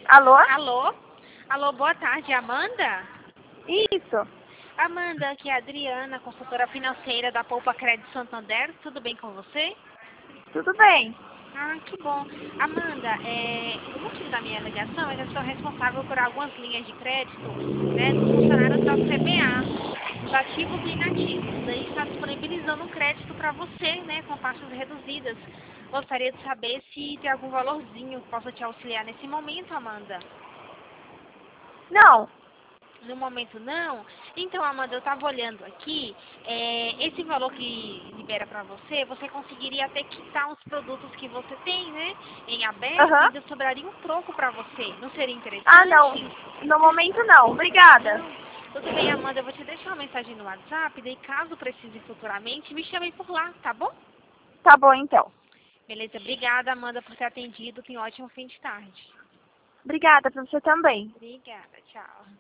Alô? Alô? Alô, boa tarde, Amanda? Isso. Amanda, aqui é a Adriana, consultora financeira da Poupa Crédito Santander. Tudo bem com você? Tudo bem. Ah, que bom. Amanda, o motivo da minha ligação é que eu sou responsável por algumas linhas de crédito, né, dos funcionários da CBA, dos ativos e inativos. Daí está disponibilizando um crédito para você, né, com taxas reduzidas. Gostaria de saber se tem algum valorzinho que possa te auxiliar nesse momento, Amanda. Não. No momento não? Então, Amanda, eu estava olhando aqui, esse valor que libera para você, você conseguiria até quitar os produtos que você tem, né, em aberto, e Aham. ainda sobraria um troco para você. Não seria Ah, não. interessante? No momento não. Obrigada. Não. Tudo bem, Amanda, eu vou te deixar uma mensagem no WhatsApp, daí caso precise futuramente, me chame por lá, tá bom? Tá bom, então. Beleza, obrigada, Amanda, por ter atendido. Tenha um ótimo fim de tarde. Obrigada pra você também. Obrigada, tchau.